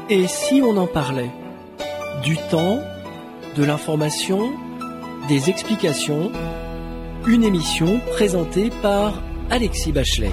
Et si on en parlait? Du temps, de l'information, des explications, une émission présentée par Alexis Bachelet.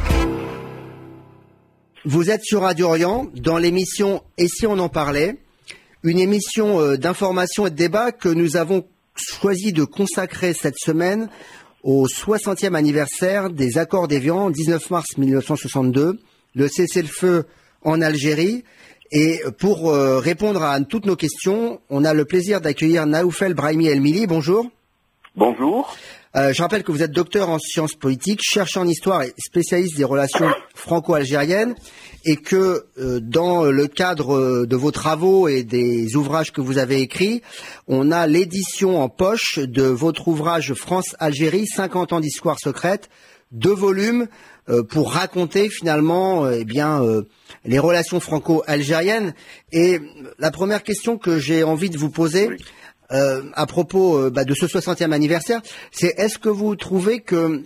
Vous êtes sur Radio Orient dans l'émission « Et si on en parlait ?», une émission d'information et de débat que nous avons choisi de consacrer cette semaine au 60e anniversaire des accords d'Évian, 19 mars 1962, le cessez-le-feu en Algérie. Et pour répondre à toutes nos questions, on a le plaisir d'accueillir Naoufel Brahimi El-Mili. Bonjour. Bonjour. Je rappelle que vous êtes docteur en sciences politiques, chercheur en histoire et spécialiste des relations franco-algériennes, et que dans le cadre de vos travaux et des ouvrages que vous avez écrits, on a l'édition en poche de votre ouvrage France-Algérie, 50 ans d'histoire secrète, 2 volumes pour raconter finalement les relations franco-algériennes. Et la première question que j'ai envie de vous poser à propos de ce 60e anniversaire, c'est est-ce que vous trouvez que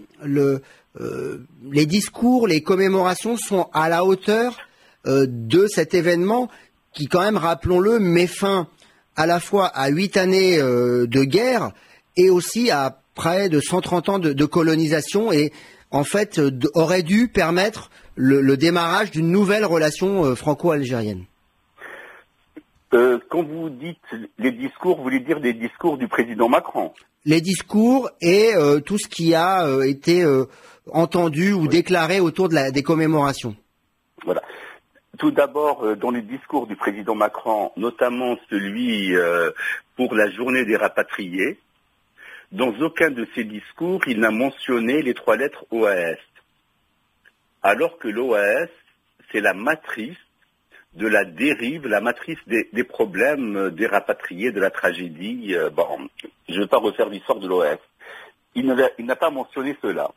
les discours, les commémorations sont à la hauteur de cet événement qui, quand même, rappelons-le, met fin à la fois à 8 années de guerre et aussi à près de 130 ans de colonisation, et en fait aurait dû permettre le démarrage d'une nouvelle relation franco-algérienne? Quand vous dites les discours, vous voulez dire des discours du président Macron? Les discours et tout ce qui a été entendu ou déclaré autour des commémorations. Voilà. Tout d'abord, dans les discours du président Macron, notamment celui pour la journée des rapatriés, dans aucun de ces discours, il n'a mentionné les 3 lettres OAS. Alors que l'OAS, c'est la matrice de la dérive, la matrice des problèmes des rapatriés, de la tragédie. Je ne vais pas refaire l'histoire de l'OAS. Il n'a pas mentionné cela.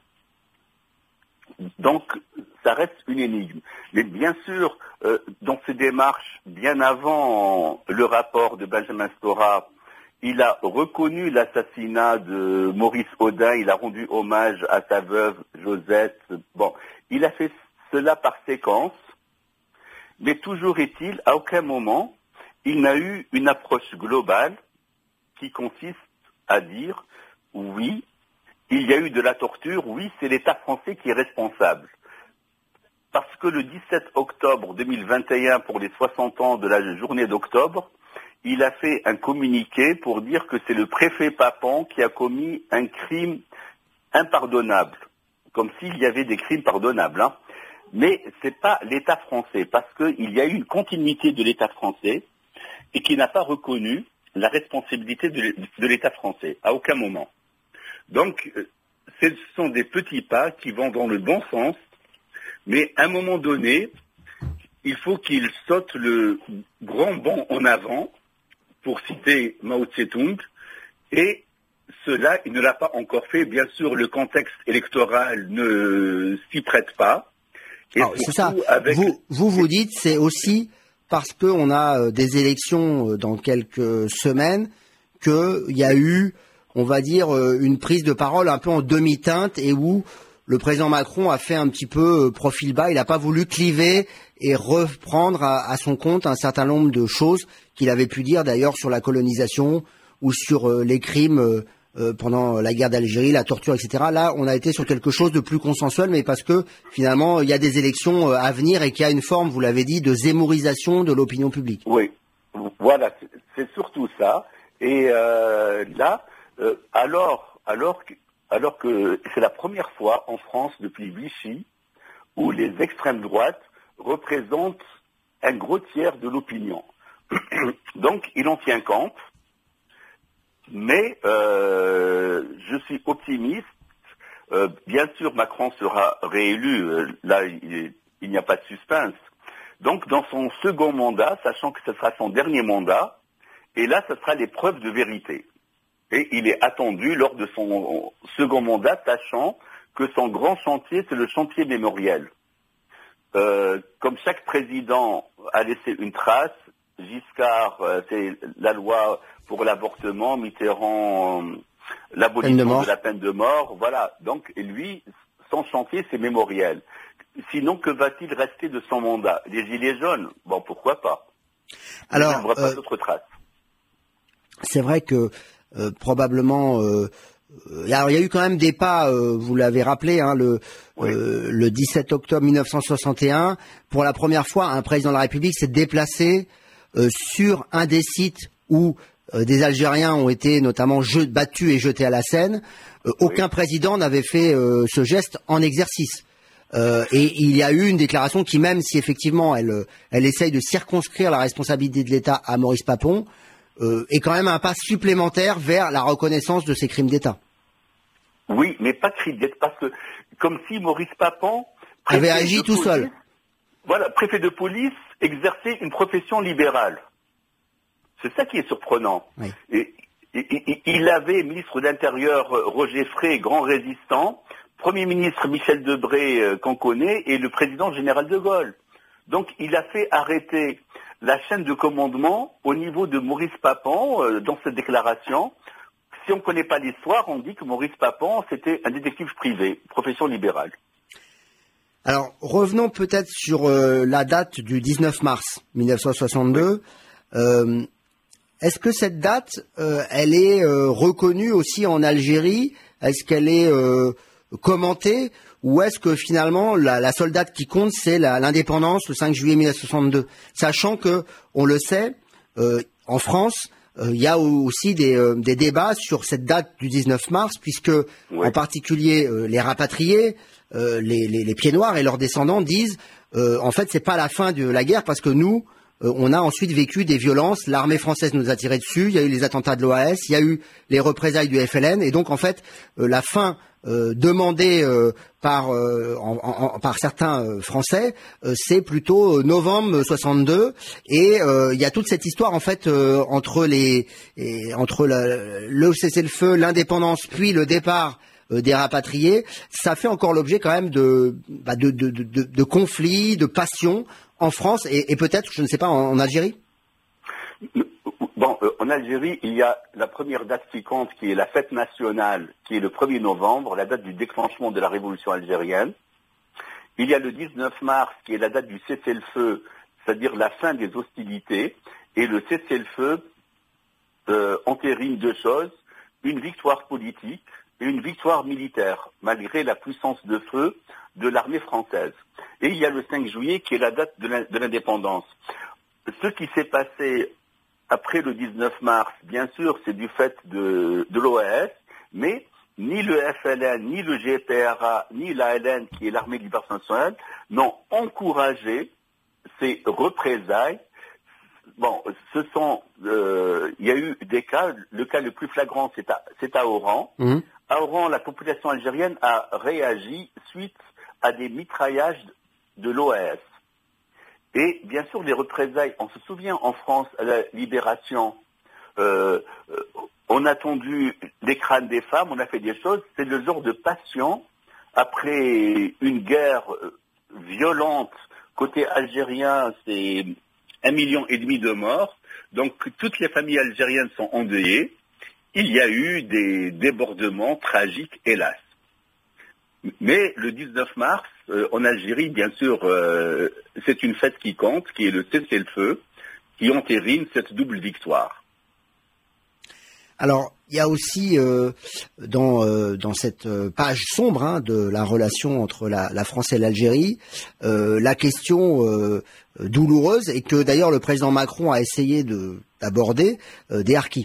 Donc, ça reste une énigme. Mais bien sûr, dans ces démarches, bien avant le rapport de Benjamin Stora, il a reconnu l'assassinat de Maurice Audin, il a rendu hommage à sa veuve Josette. Il a fait cela par séquence. Mais toujours est-il, à aucun moment, il n'a eu une approche globale qui consiste à dire, oui, il y a eu de la torture, oui, c'est l'État français qui est responsable. Parce que le 17 octobre 2021, pour les 60 ans de la journée d'octobre, il a fait un communiqué pour dire que c'est le préfet Papon qui a commis un crime impardonnable. Comme s'il y avait des crimes pardonnables, hein. Mais c'est pas l'État français, parce qu'il y a eu une continuité de l'État français et qui n'a pas reconnu la responsabilité de l'État français, à aucun moment. Donc, ce sont des petits pas qui vont dans le bon sens, mais à un moment donné, il faut qu'il saute le grand bond en avant, pour citer Mao Tse-tung, et cela, il ne l'a pas encore fait. Bien sûr, le contexte électoral ne s'y prête pas. C'est ça. Vous dites, c'est aussi parce qu'on a des élections dans quelques semaines qu'il y a eu, on va dire, une prise de parole un peu en demi-teinte et où le président Macron a fait un petit peu profil bas. Il n'a pas voulu cliver et reprendre à son compte un certain nombre de choses qu'il avait pu dire d'ailleurs sur la colonisation ou sur les crimes pendant la guerre d'Algérie, la torture, etc. Là, on a été sur quelque chose de plus consensuel, mais parce que finalement, il y a des élections à venir et qu'il y a une forme, vous l'avez dit, de zémorisation de l'opinion publique. Oui, voilà, c'est surtout ça. Et alors que c'est la première fois en France depuis Vichy où les extrêmes droites représentent un gros tiers de l'opinion. Donc, il en tient compte. Mais je suis optimiste. Bien sûr, Macron sera réélu. Là, il n'y a pas de suspense. Donc, dans son second mandat, sachant que ce sera son dernier mandat, et là, ce sera l'épreuve de vérité. Et il est attendu lors de son second mandat, sachant que son grand chantier, c'est le chantier mémoriel. Comme chaque président a laissé une trace, Giscard, c'est la loi pour l'avortement, Mitterrand, l'abolition de la peine de mort, voilà. Donc, lui, son chantier, c'est mémoriel. Sinon, que va-t-il rester de son mandat? Les gilets jaunes? Bon, pourquoi pas. Alors, je ne vois pas d'autres traces. C'est vrai que probablement, alors il y a eu quand même des pas. Vous l'avez rappelé, hein, le 17 octobre 1961, pour la première fois, un président de la République s'est déplacé sur un des sites où des Algériens ont été notamment battus et jetés à la Seine. Aucun président n'avait fait ce geste en exercice. Et il y a eu une déclaration qui, même si effectivement elle essaye de circonscrire la responsabilité de l'État à Maurice Papon, est quand même un pas supplémentaire vers la reconnaissance de ces crimes d'État. Oui, mais pas crime d'État, parce que comme si Maurice Papon avait agi tout seul. Voilà, préfet de police exerçait une profession libérale. C'est ça qui est surprenant. Oui. Et il avait ministre d'Intérieur Roger Frey, grand résistant, Premier ministre Michel Debré, qu'on connaît, et le président général de Gaulle. Donc il a fait arrêter la chaîne de commandement au niveau de Maurice Papon dans cette déclaration. Si on ne connaît pas l'histoire, on dit que Maurice Papon, c'était un détective privé, profession libérale. Alors, revenons peut-être sur la date du 19 mars 1962. Est-ce que cette date, elle est reconnue aussi en Algérie? Est-ce qu'elle est commentée? Ou est-ce que finalement la seule date qui compte, c'est l'indépendance, le 5 juillet 1962, sachant que, on le sait, en France, il y a aussi des débats sur cette date du 19 mars, puisque en particulier les rapatriés, les pieds noirs et leurs descendants disent, en fait, c'est pas la fin de la guerre, parce que nous, on a ensuite vécu des violences, l'armée française nous a tiré dessus, il y a eu les attentats de l'OAS, il y a eu les représailles du FLN, et donc en fait, la fin demandé par certains Français, c'est plutôt novembre 62, et il y a toute cette histoire en fait entre le cessez-le-feu, l'indépendance, puis le départ des rapatriés. Ça fait encore l'objet quand même de conflits, de passions en France et peut-être, je ne sais pas, en Algérie. Bon, en Algérie, il y a la première date qui compte, qui est la fête nationale, qui est le 1er novembre, la date du déclenchement de la révolution algérienne. Il y a le 19 mars, qui est la date du cessez-le-feu, c'est-à-dire la fin des hostilités. Et le cessez-le-feu entérine deux choses, une victoire politique et une victoire militaire, malgré la puissance de feu de l'armée française. Et il y a le 5 juillet, qui est la date de l'indépendance. Ce qui s'est passé après le 19 mars, bien sûr, c'est du fait de l'OAS, mais ni le FLN, ni le GPRA, ni l'ALN, qui est l'armée de libération nationale, n'ont encouragé ces représailles. Bon, il y a eu des cas, le cas le plus flagrant, c'est à Oran. Mmh. À Oran, la population algérienne a réagi suite à des mitraillages de l'OAS. Et bien sûr, les représailles, on se souvient en France, à la Libération, on a tondu les crânes des femmes, on a fait des choses, c'est le genre de passion, après une guerre violente, côté algérien, c'est 1,5 million de morts, donc toutes les familles algériennes sont endeuillées, il y a eu des débordements tragiques, hélas. Mais le 19 mars, en Algérie, bien sûr, c'est une fête qui compte, qui est le cessez-le-feu, qui entérine cette double victoire. Alors, il y a aussi dans cette page sombre de la relation entre la France et l'Algérie, la question douloureuse, et que d'ailleurs le président Macron a essayé d'aborder, des harkis.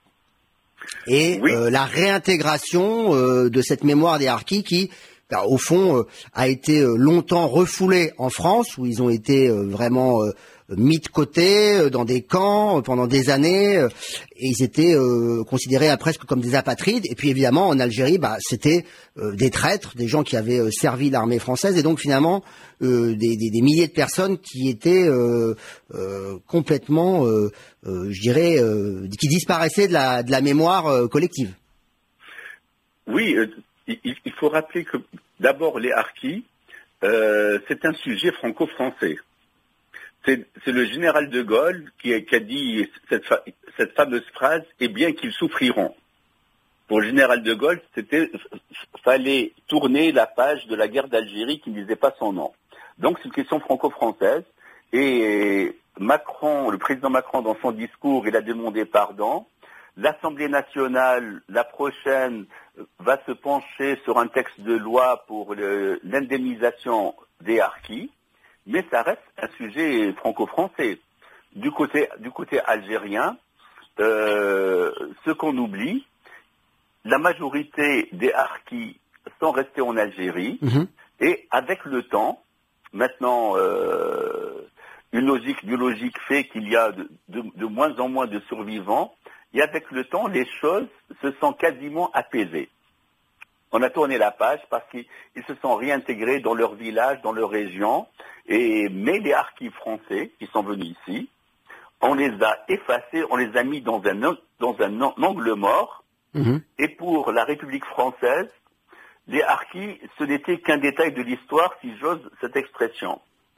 Et oui. La réintégration de cette mémoire des harkis qui, au fond, a été longtemps refoulée en France, où ils ont été vraiment mis de côté dans des camps pendant des années, et ils étaient considérés presque comme des apatrides. Et puis évidemment, en Algérie, c'était des traîtres, des gens qui avaient servi l'armée française, et donc finalement des milliers de personnes qui étaient complètement, je dirais, qui disparaissaient de la mémoire collective. Oui, il faut rappeler que d'abord les harkis, c'est un sujet franco-français. C'est le général de Gaulle qui a dit cette fameuse phrase « et bien qu'ils souffriront ». Pour le général de Gaulle, fallait tourner la page de la guerre d'Algérie qui ne disait pas son nom. Donc c'est une question franco-française. Et le président Macron, dans son discours, il a demandé pardon. L'Assemblée nationale, la prochaine, va se pencher sur un texte de loi pour l'indemnisation des harkis, mais ça reste un sujet franco-français. Du côté algérien, ce qu'on oublie, la majorité des harkis sont restés en Algérie, et avec le temps, maintenant, une logique biologique fait qu'il y a de moins en moins de survivants, et avec le temps, les choses se sont quasiment apaisées. On a tourné la page parce qu'ils se sont réintégrés dans leur village, dans leur région, mais les harkis français qui sont venus ici, on les a effacés, on les a mis dans un angle mort, et pour la République française, les harkis, ce n'était qu'un détail de l'histoire, si j'ose cette expression.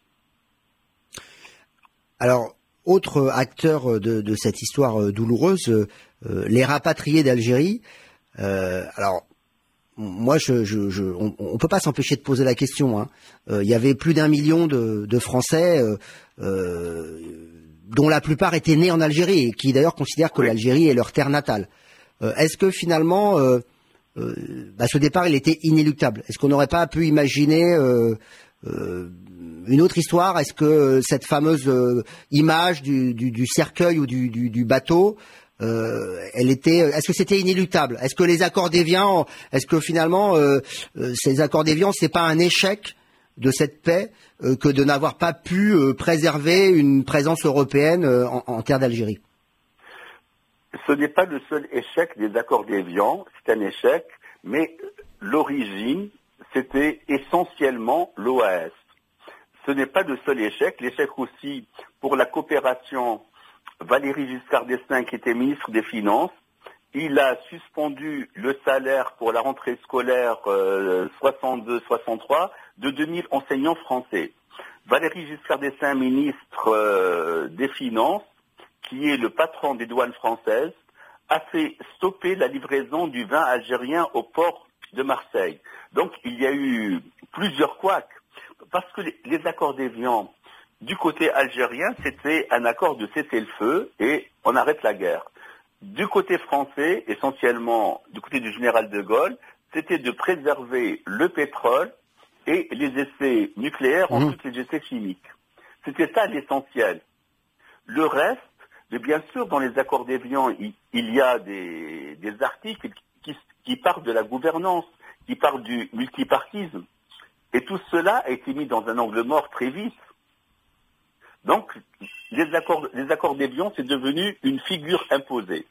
Alors, autre acteur de cette histoire douloureuse, les rapatriés d'Algérie. Alors, moi, on peut pas s'empêcher de poser la question. Hein. Il y avait plus d'1 million de Français, dont la plupart étaient nés en Algérie, et qui d'ailleurs considèrent que l'Algérie est leur terre natale. Est-ce que finalement, ce départ, il était inéluctable? Est-ce qu'on n'aurait pas pu imaginer une autre histoire? Est-ce que cette fameuse image du cercueil ou du bateau, est-ce que c'était inéluctable? Est-ce que les accords d'Évian, est-ce que finalement ces accords d'Évian, c'est pas un échec de cette paix que de n'avoir pas pu préserver une présence européenne en terre d'Algérie? Ce n'est pas le seul échec des accords d'Évian, c'est un échec, mais l'origine, c'était essentiellement l'OAS. Ce n'est pas le seul échec. L'échec aussi pour la coopération, Valéry Giscard d'Estaing, qui était ministre des Finances, il a suspendu le salaire pour la rentrée scolaire 62-63 de 2000 enseignants français. Valéry Giscard d'Estaing, ministre des Finances, qui est le patron des douanes françaises, a fait stopper la livraison du vin algérien au port de Marseille. Donc il y a eu plusieurs couacs. Parce que les accords d'Évian, du côté algérien, c'était un accord de cessez-le-feu et on arrête la guerre. Du côté français, essentiellement du côté du général de Gaulle, c'était de préserver le pétrole et les essais nucléaires, ensuite les essais chimiques. C'était ça l'essentiel. Le reste, mais bien sûr, dans les accords d'Évian, il y a des articles qui parlent de la gouvernance, qui parlent du multipartisme. Et tout cela a été mis dans un angle mort très vite. Donc, les accords d'Évian, c'est devenu une figure imposée.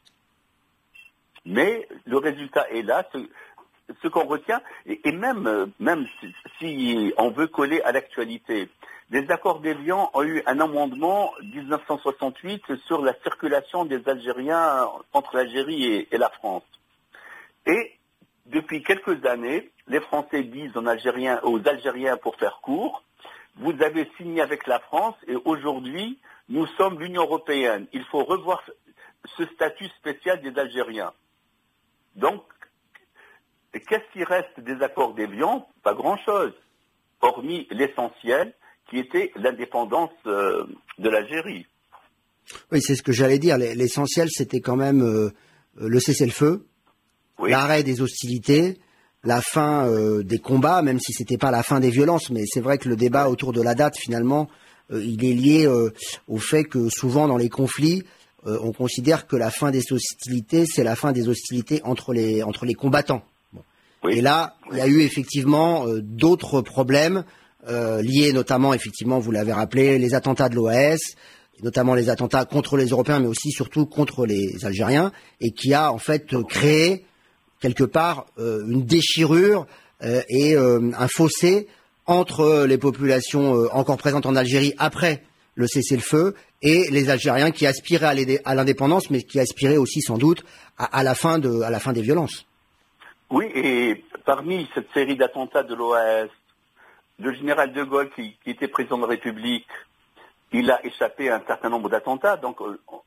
Mais le résultat est là, ce qu'on retient, et même si on veut coller à l'actualité, les accords d'Évian ont eu un amendement 1968 sur la circulation des Algériens entre l'Algérie et la France. Et depuis quelques années, les Français disent aux Algériens, pour faire court, vous avez signé avec la France et aujourd'hui, nous sommes l'Union européenne. Il faut revoir ce statut spécial des Algériens. Donc, qu'est-ce qui reste des accords d'Évian? Pas grand-chose, hormis l'essentiel qui était l'indépendance de l'Algérie. Oui, c'est ce que j'allais dire. L'essentiel, c'était quand même le cessez-le-feu, l'arrêt des hostilités, la fin des combats, même si c'était pas la fin des violences. Mais c'est vrai que le débat autour de la date, finalement, il est lié au fait que souvent dans les conflits, on considère que la fin des hostilités, c'est la fin des hostilités entre les combattants. Bon. Oui. Et là, il y a eu effectivement d'autres problèmes liés notamment, effectivement, vous l'avez rappelé, les attentats de l'OAS, notamment les attentats contre les Européens, mais aussi surtout contre les Algériens, et qui a en fait créé quelque part une déchirure et un fossé entre les populations encore présentes en Algérie après le cessez-le-feu et les Algériens qui aspiraient à l'indépendance, mais qui aspiraient aussi sans doute à la fin des violences. Oui, et parmi cette série d'attentats de l'OAS, le général de Gaulle, qui était président de la République, il a échappé à un certain nombre d'attentats. Donc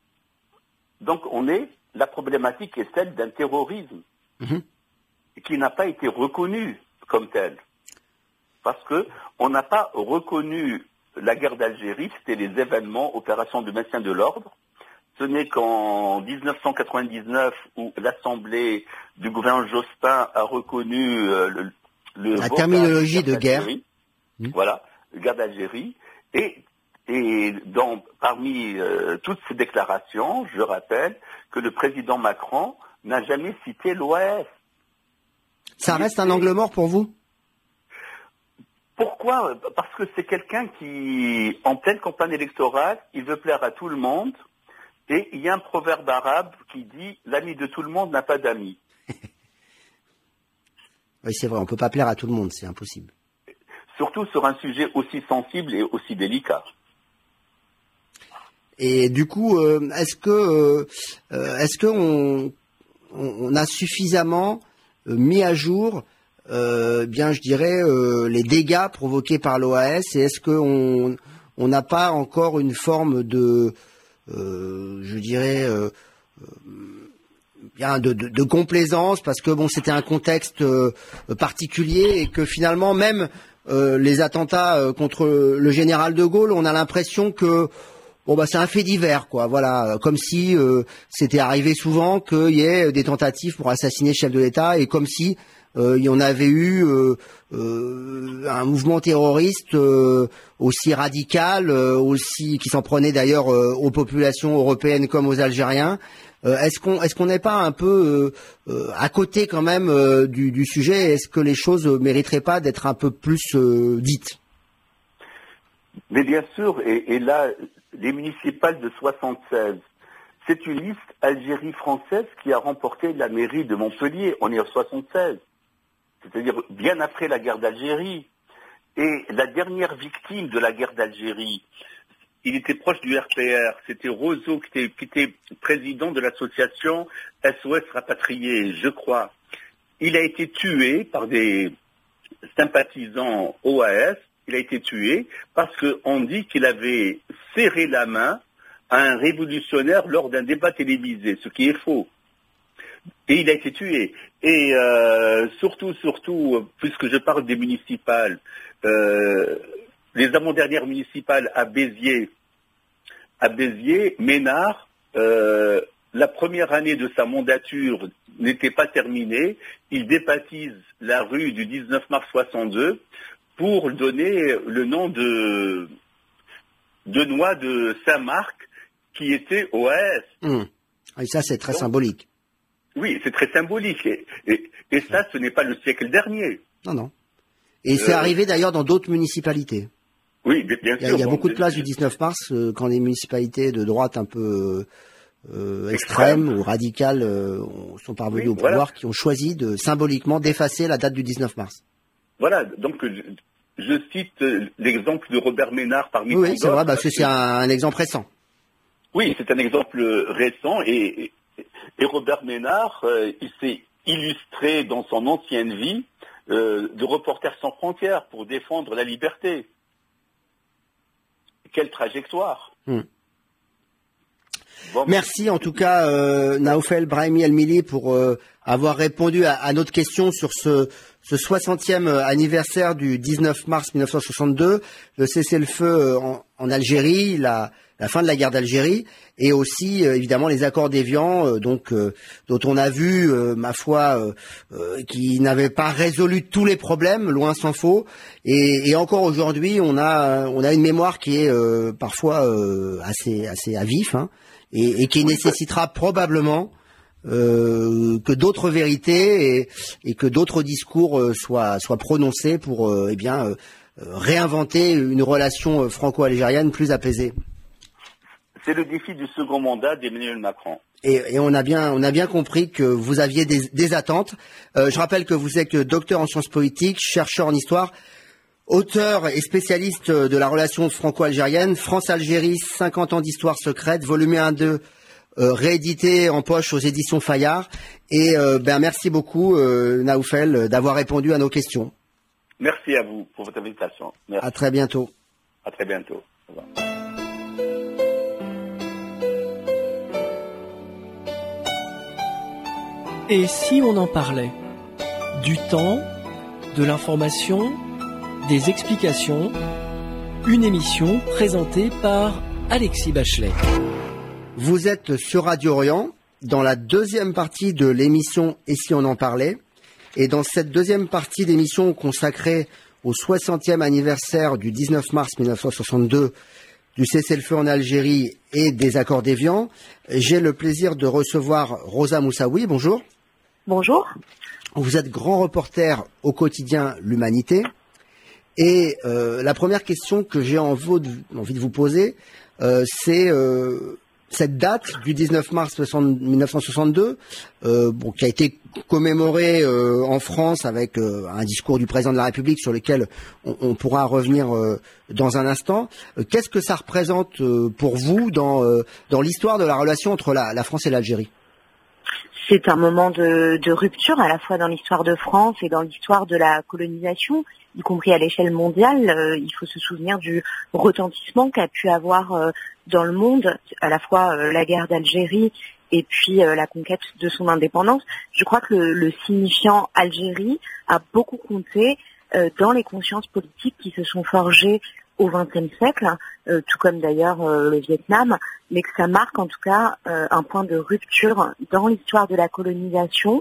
la problématique est celle d'un terrorisme qui n'a pas été reconnu comme tel. Parce que on n'a pas reconnu la guerre d'Algérie, c'était les événements, opérations de maintien de l'ordre. Ce n'est qu'en 1999 où l'Assemblée du gouvernement Jospin a reconnu la terminologie de guerre. Voilà, guerre d'Algérie. Et parmi toutes ces déclarations, je rappelle que le président Macron n'a jamais cité l'OAS. Ça reste un angle mort pour vous ? Pourquoi ? Parce que c'est quelqu'un qui, en pleine campagne électorale, il veut plaire à tout le monde. Et il y a un proverbe arabe qui dit « l'ami de tout le monde n'a pas d'amis ». Oui, c'est vrai, on ne peut pas plaire à tout le monde, c'est impossible. Surtout sur un sujet aussi sensible et aussi délicat. Et du coup, est-ce que on a suffisamment mis à jour, je dirais, les dégâts provoqués par l'OAS, et est-ce que on n'a pas encore une forme de de complaisance, parce que bon, c'était un contexte particulier, et que finalement même les attentats contre le général de Gaulle, on a l'impression que c'est un fait divers, quoi. Voilà, comme si c'était arrivé souvent qu'il y ait des tentatives pour assassiner le chef de l'État, et comme si il y en avait eu un mouvement terroriste aussi radical, aussi qui s'en prenait d'ailleurs aux populations européennes comme aux Algériens. Est-ce qu'on n'est pas un peu à côté quand même du sujet ? Est-ce que les choses mériteraient pas d'être un peu plus dites ? Mais bien sûr, et là, les municipales de 76, c'est une liste Algérie française qui a remporté la mairie de Montpellier. On est en 76. C'est-à-dire bien après la guerre d'Algérie. Et la dernière victime de la guerre d'Algérie, il était proche du RPR, c'était Roseau qui était président de l'association SOS Rapatriés, je crois. Il a été tué par des sympathisants OAS, il a été tué parce qu'on dit qu'il avait serré la main à un révolutionnaire lors d'un débat télévisé, ce qui est faux. Et il a été tué. Et surtout, puisque je parle des municipales, les avant-dernières municipales à Béziers, Ménard, la première année de sa mandature n'était pas terminée. Il débaptise la rue du 19 mars 62 pour donner le nom de Benoît de Saint-Marc, qui était OAS. Et ça, c'est très symbolique. Oui, c'est très symbolique. Et ça, ce n'est pas le siècle dernier. Non. Et c'est arrivé d'ailleurs dans d'autres municipalités. Oui, bien sûr. Il y a beaucoup de places du 19 mars quand les municipalités de droite un peu extrêmes ou radicales sont parvenues au pouvoir, qui ont choisi symboliquement d'effacer la date du 19 mars. Voilà, donc je cite l'exemple de Robert Ménard parmi Oui, c'est vrai, parce que c'est un exemple récent. Oui, c'est un exemple récent, et Robert Ménard, il s'est illustré dans son ancienne vie de Reporters sans frontières pour défendre la liberté. Quelle trajectoire. Merci en tout cas Naoufel Brahimi El-Mili pour avoir répondu à notre question sur ce 60e anniversaire du 19 mars 1962, le cessez-le-feu en Algérie, la fin de la guerre d'Algérie, et aussi évidemment les accords d'Évian, dont on a vu, ma foi, qui n'avaient pas résolu tous les problèmes, loin s'en faut, et encore aujourd'hui on a une mémoire qui est parfois assez à vif, hein, et qui nécessitera probablement que d'autres vérités et que d'autres discours soient prononcés pour réinventer une relation franco-algérienne plus apaisée. C'est le défi du second mandat d'Emmanuel Macron. Et on a bien compris que vous aviez des attentes. Je rappelle que vous êtes docteur en sciences politiques, chercheur en histoire, auteur et spécialiste de la relation franco-algérienne, France-Algérie, 50 ans d'histoire secrète, volume 1-2, réédité en poche aux éditions Fayard. Et merci beaucoup Naoufel d'avoir répondu à nos questions. Merci à vous pour votre invitation. Merci. À très bientôt. À très bientôt. Au revoir. Et si on en parlait du temps, de l'information, des explications, une émission présentée par Alexis Bachelet. Vous êtes sur Radio Orient, dans la deuxième partie de l'émission « Et si on en parlait ?» Et dans cette deuxième partie d'émission consacrée au 60e anniversaire du 19 mars 1962 du cessez-le-feu en Algérie et des accords d'Évian, j'ai le plaisir de recevoir Rosa Moussaoui. Bonjour. Bonjour. Vous êtes grand reporter au quotidien L'Humanité. Et la première question que j'ai envie de vous poser, c'est cette date du 19 mars 1962, qui a été commémorée en France avec un discours du président de la République sur lequel on pourra revenir dans un instant. Qu'est-ce que ça représente pour vous dans l'histoire de la relation entre la France et l'Algérie ? C'est un moment de rupture à la fois dans l'histoire de France et dans l'histoire de la colonisation, y compris à l'échelle mondiale. Il faut se souvenir du retentissement qu'a pu avoir dans le monde, à la fois la guerre d'Algérie et puis la conquête de son indépendance. Je crois que le signifiant Algérie a beaucoup compté dans les consciences politiques qui se sont forgées au XXe siècle, tout comme d'ailleurs le Vietnam, mais que ça marque en tout cas un point de rupture dans l'histoire de la colonisation.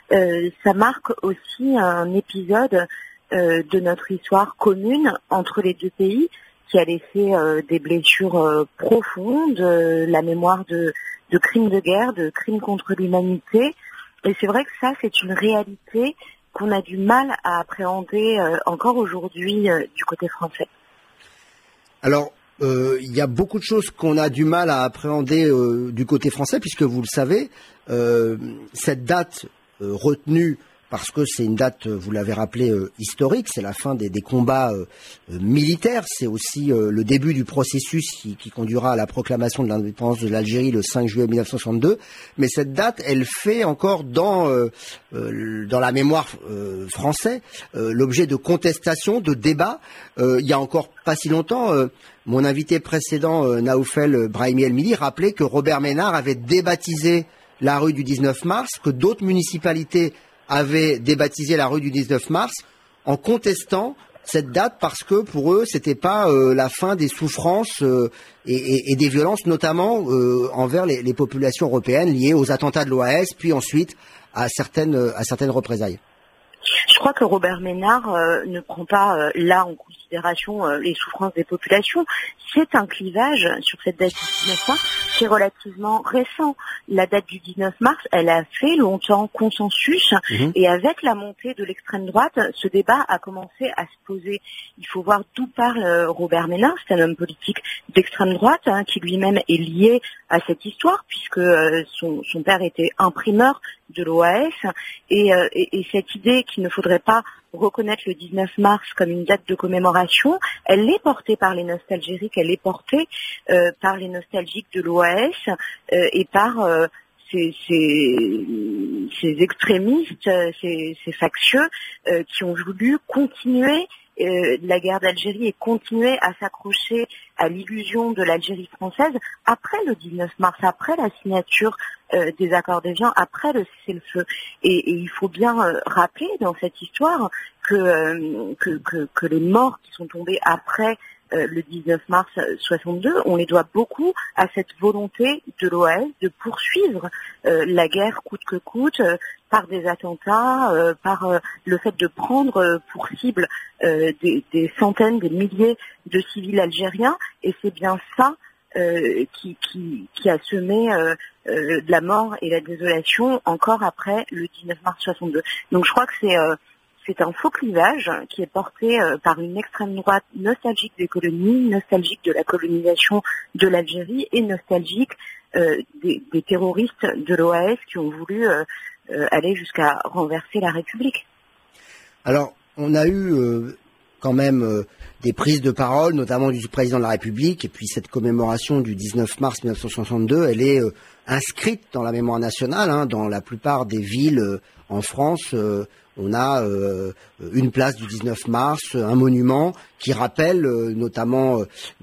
Ça marque aussi un épisode de notre histoire commune entre les deux pays qui a laissé des blessures profondes, la mémoire de crimes de guerre, de crimes contre l'humanité. Et c'est vrai que ça, c'est une réalité qu'on a du mal à appréhender encore aujourd'hui du côté français. Alors, il y a beaucoup de choses qu'on a du mal à appréhender du côté français, puisque vous le savez, cette date retenue, parce que c'est une date, vous l'avez rappelé, historique, c'est la fin des combats militaires, c'est aussi le début du processus qui conduira à la proclamation de l'indépendance de l'Algérie le 5 juillet 1962, mais cette date, elle fait encore dans la mémoire française l'objet de contestations, de débats. Il y a encore pas si longtemps, mon invité précédent, Naoufel Brahimi El-Mili, rappelait que Robert Ménard avait débaptisé la rue du 19 mars, que d'autres municipalités avaient débaptisé la rue du 19 mars en contestant cette date parce que pour eux c'était pas la fin des souffrances et des violences, notamment envers les populations européennes liées aux attentats de l'OAS, puis ensuite à certaines représailles. Je crois que Robert Ménard ne prend pas là en considération les souffrances des populations. C'est un clivage sur cette date du 19 mars qui est relativement récent. La date du 19 mars, elle a fait longtemps consensus et avec la montée de l'extrême droite, ce débat a commencé à se poser. Il faut voir d'où parle Robert Ménard. C'est un homme politique d'extrême droite qui lui-même est lié à cette histoire puisque son père était imprimeur de l'OAS et cette idée qu'il ne faudrait pas reconnaître le 19 mars comme une date de commémoration, elle est portée par les nostalgiques, elle est portée par les nostalgiques de l'OAS et par ces extrémistes, ces factieux qui ont voulu continuer la guerre d'Algérie et continuer à s'accrocher à l'illusion de l'Algérie française après le 19 mars, après la signature des accords d'Évian, après le cessez-le-feu. Et il faut bien rappeler dans cette histoire que les morts qui sont tombés après le 19 mars 62, on les doit beaucoup à cette volonté de l'OAS de poursuivre la guerre coûte que coûte par des attentats, par le fait de prendre pour cible des centaines, des milliers de civils algériens, et c'est bien ça qui a semé de la mort et la désolation encore après le 19 mars 62. Donc je crois que c'est un faux clivage qui est porté par une extrême droite nostalgique des colonies, nostalgique de la colonisation de l'Algérie et nostalgique des terroristes de l'OAS qui ont voulu aller jusqu'à renverser la République. Alors, on a eu quand même des prises de parole, notamment du président de la République, et puis cette commémoration du 19 mars 1962, elle est inscrite dans la mémoire nationale, dans la plupart des villes en France. On a une place du 19 mars, un monument qui rappelle notamment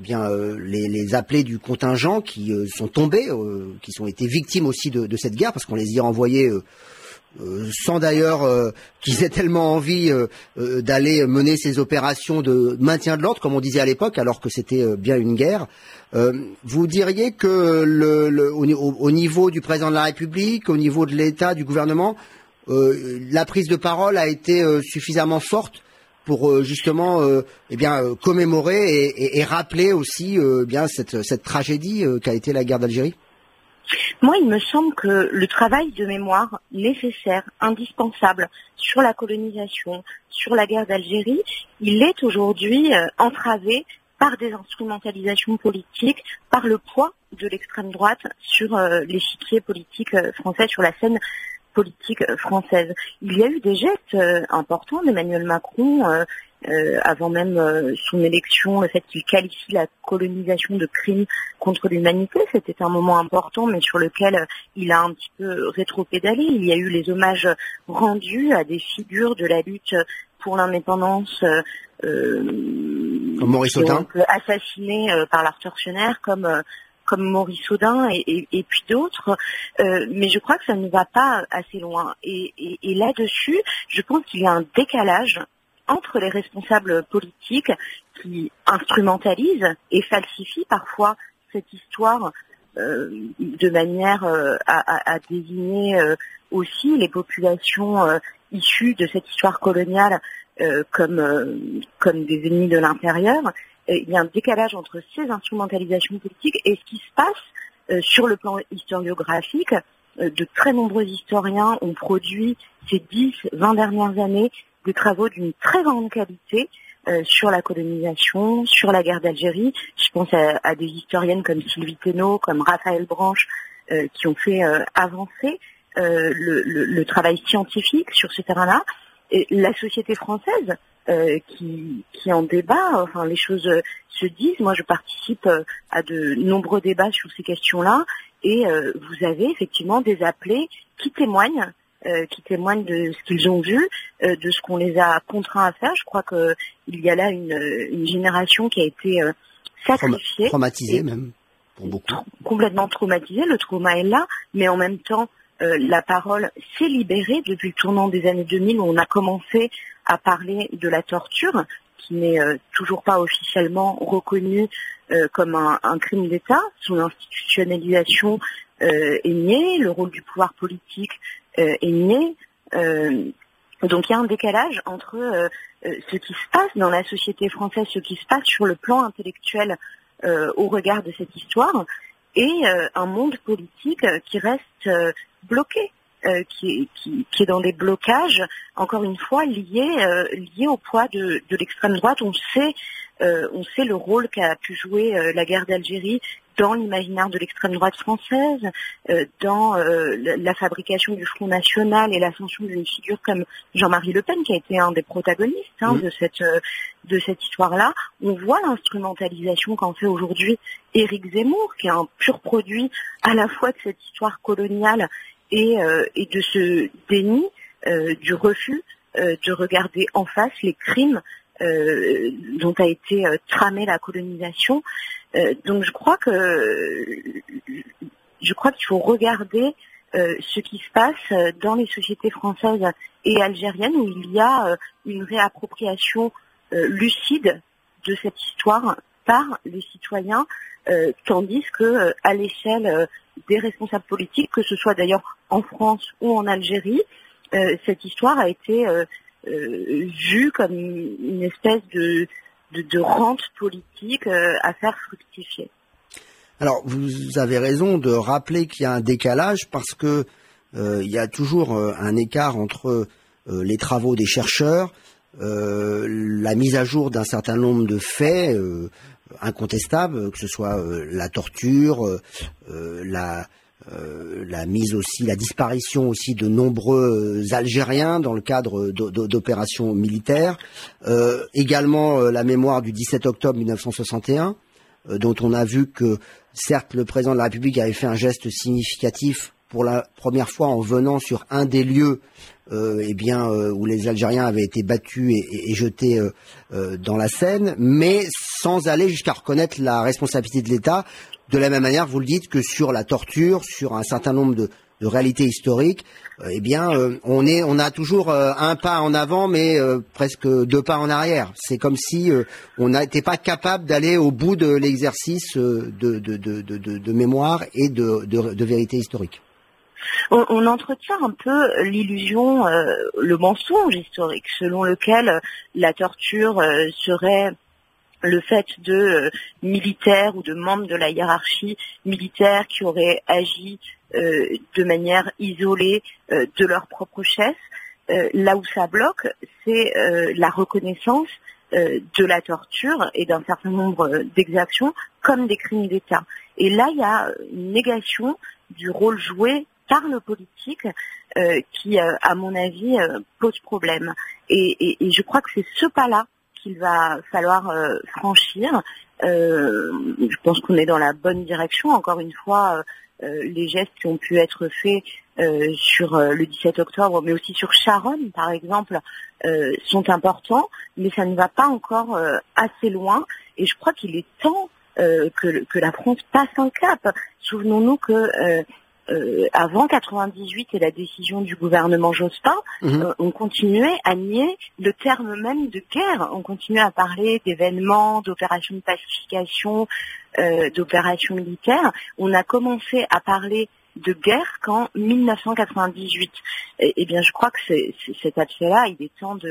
les appelés du contingent qui sont tombés, qui ont été victimes aussi de cette guerre, parce qu'on les y a envoyés sans d'ailleurs qu'ils aient tellement envie d'aller mener ces opérations de maintien de l'ordre, comme on disait à l'époque, alors que c'était bien une guerre. Vous diriez que au niveau du président de la République, au niveau de l'État, du gouvernement, la prise de parole a été suffisamment forte pour justement commémorer et rappeler aussi bien cette tragédie qu'a été la guerre d'Algérie? Moi, il me semble que le travail de mémoire nécessaire, indispensable sur la colonisation, sur la guerre d'Algérie, il est aujourd'hui entravé par des instrumentalisations politiques, par le poids de l'extrême droite sur l'échiquier politique français, sur la scène politique française. Il y a eu des gestes importants d'Emmanuel Macron, avant même son élection, le fait qu'il qualifie la colonisation de crime contre l'humanité, c'était un moment important, mais sur lequel il a un petit peu rétropédalé. Il y a eu les hommages rendus à des figures de la lutte pour l'indépendance, Maurice Audin, assassinés par leurs tortionnaires, comme Maurice Audin et puis d'autres, mais je crois que ça ne va pas assez loin. Et là-dessus, je pense qu'il y a un décalage entre les responsables politiques qui instrumentalisent et falsifient parfois cette histoire de manière à désigner aussi les populations issues de cette histoire coloniale comme des ennemis de l'intérieur. Il y a un décalage entre ces instrumentalisations politiques et ce qui se passe sur le plan historiographique. De très nombreux historiens ont produit ces 10-20 dernières années des travaux d'une très grande qualité sur la colonisation, sur la guerre d'Algérie. Je pense à des historiennes comme Sylvie Thénault, comme Raphaël Branche, qui ont fait avancer le travail scientifique sur ce terrain-là. Et la société française qui en débat, enfin les choses se disent. Moi, je participe à de nombreux débats sur ces questions-là, et vous avez effectivement des appelés qui témoignent de ce qu'ils ont vu, de ce qu'on les a contraints à faire. Je crois que il y a là une génération qui a été sacrifiée, traumatisée même pour beaucoup, complètement traumatisée. Le trauma est là, mais en même temps, la parole s'est libérée depuis le tournant des années 2000 où on a commencé à parler de la torture, qui n'est toujours pas officiellement reconnue comme un crime d'État. Son institutionnalisation est niée, le rôle du pouvoir politique est nié. Donc il y a un décalage entre ce qui se passe dans la société française, ce qui se passe sur le plan intellectuel au regard de cette histoire, et un monde politique qui reste bloqué, qui est dans des blocages, encore une fois, liés au poids de l'extrême droite. On sait le rôle qu'a pu jouer la guerre d'Algérie dans l'imaginaire de l'extrême droite française, dans la fabrication du Front National et l'ascension d'une figure comme Jean-Marie Le Pen, qui a été un des protagonistes de cette histoire-là. On voit l'instrumentalisation qu'en fait aujourd'hui Éric Zemmour, qui est un pur produit à la fois de cette histoire coloniale et de ce déni, du refus de regarder en face les crimes dont a été tramée la colonisation. Donc je crois qu'il faut regarder ce qui se passe dans les sociétés françaises et algériennes, où il y a une réappropriation lucide de cette histoire par les citoyens, tandis que à l'échelle des responsables politiques, que ce soit d'ailleurs en France ou en Algérie, cette histoire a été vue comme une espèce de rente politique à faire fructifier. Alors, vous avez raison de rappeler qu'il y a un décalage, parce que il y a toujours un écart entre les travaux des chercheurs, la mise à jour d'un certain nombre de faits incontestables, que ce soit la torture, la disparition aussi de nombreux Algériens dans le cadre d'opérations militaires, également la mémoire du 17 octobre 1961, dont on a vu que certes le président de la République avait fait un geste significatif pour la première fois en venant sur un des lieux où les Algériens avaient été battus et jetés dans la Seine, mais sans aller jusqu'à reconnaître la responsabilité de l'État. De la même manière, vous le dites, que sur la torture, sur un certain nombre réalité historique, on a toujours un pas en avant, mais presque 2 pas en arrière. C'est comme si on n'était pas capable d'aller au bout de l'exercice de mémoire et de vérité historique. On entretient un peu l'illusion, le mensonge historique, selon lequel la torture serait le fait de militaires ou de membres de la hiérarchie militaire qui auraient agi de manière isolée de leur propre chef. Là où ça bloque, c'est la reconnaissance de la torture et d'un certain nombre d'exactions comme des crimes d'État. Et là, il y a une négation du rôle joué par le politique qui, à mon avis, pose problème. Et je crois que c'est ce pas-là qu'il va falloir franchir. Je pense qu'on est dans la bonne direction. Encore une fois, les gestes qui ont pu être faits sur le 17 octobre, mais aussi sur Sharon, par exemple, sont importants, mais ça ne va pas encore assez loin. Et je crois qu'il est temps que la France passe un cap. Souvenons-nous que avant 98 et la décision du gouvernement Jospin, on continuait à nier le terme même de guerre. On continuait à parler d'événements, d'opérations de pacification, d'opérations militaires. On a commencé à parler de guerre qu'en 1998. Et bien, je crois que cet aspect-là, il est temps de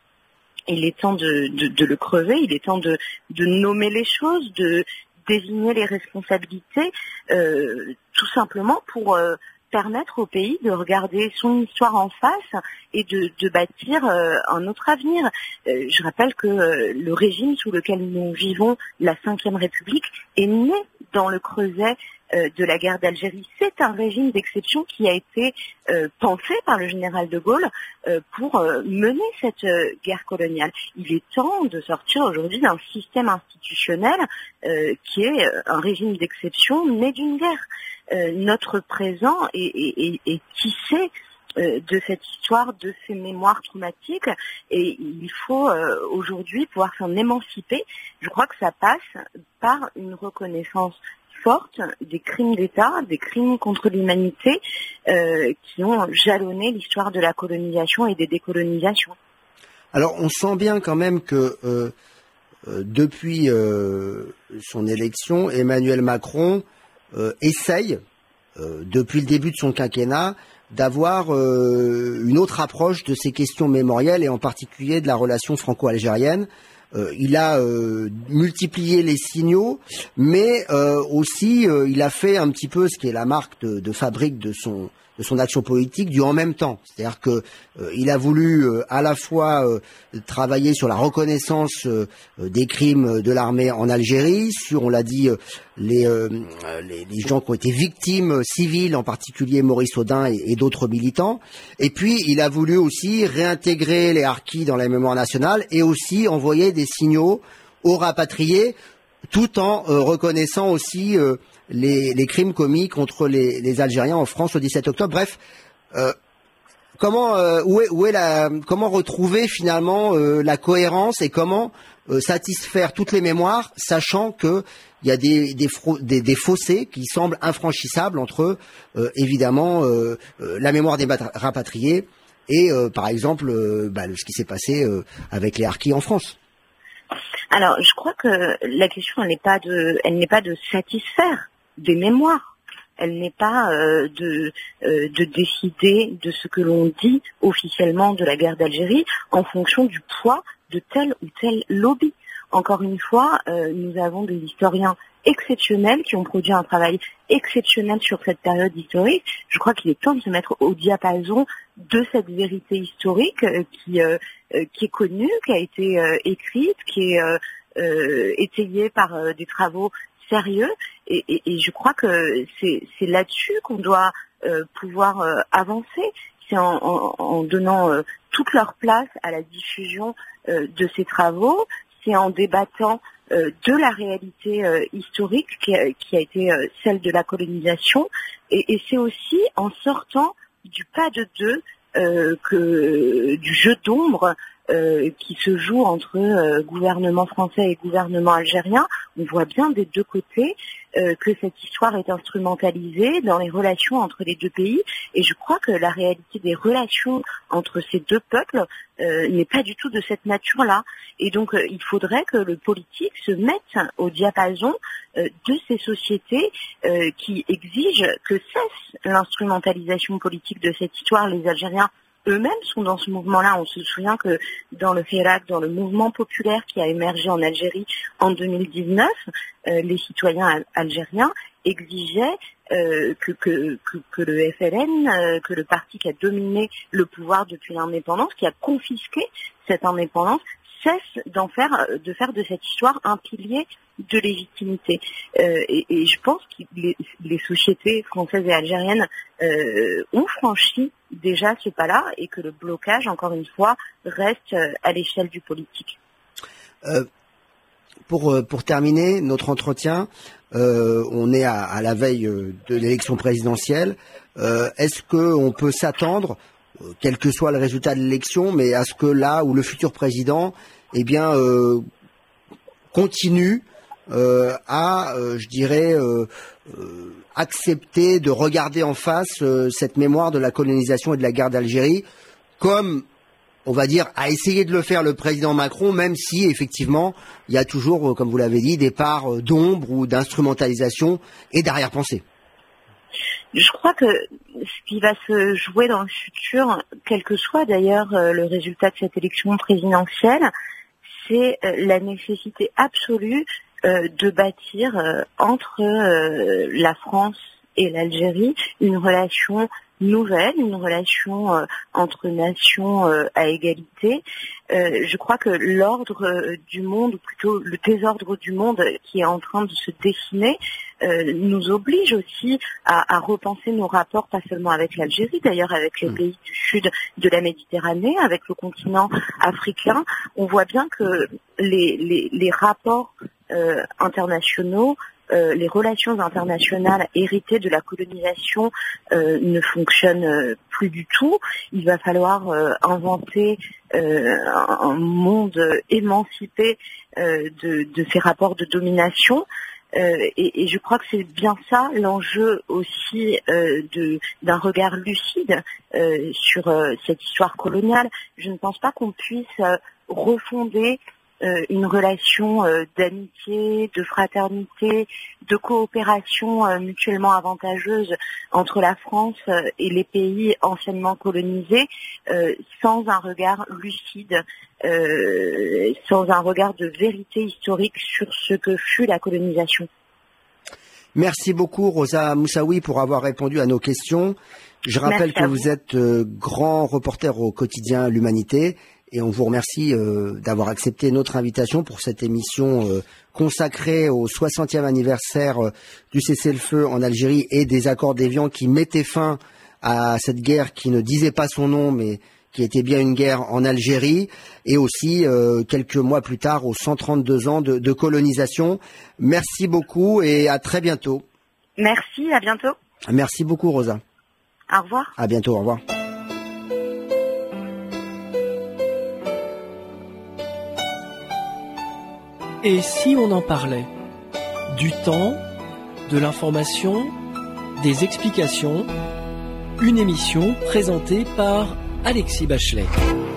le crever. Il est temps de nommer les choses, de désigner les responsabilités, tout simplement pour permettre au pays de regarder son histoire en face et de bâtir un autre avenir. Je rappelle que le régime sous lequel nous vivons, la Ve République, est né dans le creuset de la guerre d'Algérie. C'est un régime d'exception qui a été pensé par le général de Gaulle pour mener cette guerre coloniale. Il est temps de sortir aujourd'hui d'un système institutionnel qui est un régime d'exception né d'une guerre. Notre présent est tissé de cette histoire, de ces mémoires traumatiques, et il faut aujourd'hui pouvoir s'en émanciper. Je crois que ça passe par une reconnaissance forte des crimes d'État, des crimes contre l'humanité qui ont jalonné l'histoire de la colonisation et des décolonisations. Alors on sent bien quand même que depuis son élection, Emmanuel Macron essaye, depuis le début de son quinquennat, d'avoir une autre approche de ces questions mémorielles et en particulier de la relation franco-algérienne. Il a multiplié les signaux, mais aussi il a fait un petit peu ce qui est la marque de fabrique de son action politique du en même temps. C'est-à-dire que il a voulu à la fois travailler sur la reconnaissance des crimes de l'armée en Algérie, sur, on l'a dit, les gens qui ont été victimes civiles, en particulier Maurice Audin et d'autres militants. Et puis il a voulu aussi réintégrer les harkis dans la mémoire nationale et aussi envoyer des signaux aux rapatriés, tout en reconnaissant aussi les crimes commis contre les Algériens en France le 17 octobre. Bref, comment retrouver finalement la cohérence et comment satisfaire toutes les mémoires, sachant que il y a des fossés qui semblent infranchissables entre évidemment la mémoire des rapatriés et par exemple ce qui s'est passé avec les harkis en France. Alors, je crois que la question, elle n'est pas de satisfaire des mémoires. Elle n'est pas de décider de ce que l'on dit officiellement de la guerre d'Algérie en fonction du poids de tel ou tel lobby. Encore une fois, nous avons des historiens exceptionnels qui ont produit un travail exceptionnel sur cette période historique. Je crois qu'il est temps de se mettre au diapason de cette vérité historique qui est connue, qui a été écrite, qui est étayée par des travaux sérieux. Et je crois que c'est là-dessus qu'on doit pouvoir avancer. C'est en donnant toute leur place à la diffusion de ces travaux, c'est en débattant de la réalité historique qui a été celle de la colonisation, et c'est aussi en sortant du pas de deux, du jeu d'ombre qui se joue entre gouvernement français et gouvernement algérien, On voit bien des deux côtés que cette histoire est instrumentalisée dans les relations entre les deux pays, et je crois que la réalité des relations entre ces deux peuples n'est pas du tout de cette nature-là. Et donc il faudrait que le politique se mette au diapason de ces sociétés qui exigent que cesse l'instrumentalisation politique de cette histoire. Les Algériens eux-mêmes sont dans ce mouvement-là. On se souvient que dans le Hirak, dans le mouvement populaire qui a émergé en Algérie en 2019, les citoyens algériens exigeaient que le FLN, que le parti qui a dominé le pouvoir depuis l'indépendance, qui a confisqué cette indépendance, cesse de faire de cette histoire un pilier de légitimité. Et je pense que les sociétés françaises et algériennes ont franchi déjà ce pas-là, et que le blocage, encore une fois, reste à l'échelle du politique. Pour terminer notre entretien, on est à la veille de l'élection présidentielle. Est-ce qu'on peut s'attendre, quel que soit le résultat de l'élection, mais à ce que là où le futur président, continue à, accepter de regarder en face cette mémoire de la colonisation et de la guerre d'Algérie, comme, on va dire, a essayé de le faire le président Macron, même si, effectivement, il y a toujours, comme vous l'avez dit, des parts d'ombre ou d'instrumentalisation et d'arrière-pensée. Je crois que ce qui va se jouer dans le futur, quel que soit d'ailleurs le résultat de cette élection présidentielle, c'est la nécessité absolue de bâtir entre la France et l'Algérie une relation nouvelle, une relation entre nations à égalité. Je crois que l'ordre du monde, ou plutôt le désordre du monde qui est en train de se dessiner, nous oblige aussi à repenser nos rapports, pas seulement avec l'Algérie, d'ailleurs avec les pays du sud de la Méditerranée, avec le continent africain. On voit bien que les rapports internationaux, les relations internationales héritées de la colonisation ne fonctionnent plus du tout. Il va falloir inventer un monde émancipé de ces rapports de domination. Et je crois que c'est bien ça l'enjeu aussi d'un regard lucide sur cette histoire coloniale. Je ne pense pas qu'on puisse refonder une relation d'amitié, de fraternité, de coopération mutuellement avantageuse entre la France et les pays anciennement colonisés sans un regard lucide, sans un regard de vérité historique sur ce que fut la colonisation. Merci beaucoup Rosa Moussaoui pour avoir répondu à nos questions. Je rappelle que vous êtes grand reporter au quotidien L'Humanité. Et on vous remercie d'avoir accepté notre invitation pour cette émission consacrée au 60e anniversaire du cessez-le-feu en Algérie et des accords d'Évian qui mettaient fin à cette guerre qui ne disait pas son nom, mais qui était bien une guerre en Algérie, et aussi quelques mois plus tard aux 132 ans de colonisation. Merci beaucoup et à très bientôt. Merci, à bientôt. Merci beaucoup Rosa. Au revoir. À bientôt, au revoir. Et si on en parlait du temps, de l'information, des explications, une émission présentée par Alexis Bachelet.